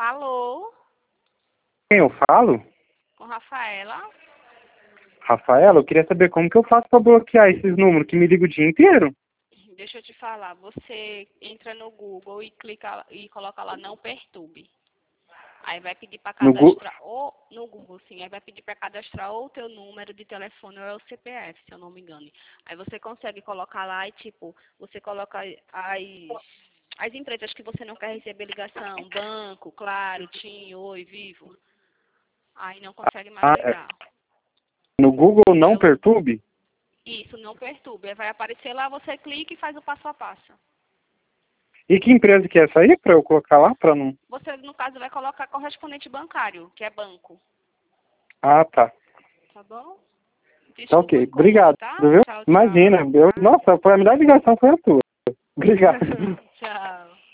Alô? Quem eu falo? Com Rafaela? Rafaela, eu queria saber como que eu faço pra bloquear esses números que me ligam o dia inteiro. Deixa eu te falar. Você entra no Google e clica e coloca lá não perturbe. Aí vai pedir para No Google. cadastrar, ou no Google, sim, aí vai pedir para cadastrar ou o teu número de telefone ou é o CPF, se eu não me engano. Aí você consegue colocar lá e, tipo, você coloca as empresas que você não quer receber ligação, banco, Claro, TIM, Oi, Vivo. Aí não consegue mais ligar. No Google Aí não perturbe? isso, não perturbe. Aí vai aparecer lá, você clica e faz o passo a passo. E que empresa que é essa aí pra eu colocar lá pra não... Você, no caso, vai colocar correspondente bancário, que é banco. Ah, tá. Tá bom? Tá Desculpa o ok. incômodo, Obrigado, tá? viu? Tchau, Imagina. tchau. Nossa, foi a melhor ligação foi a tua. Obrigado. Tchau.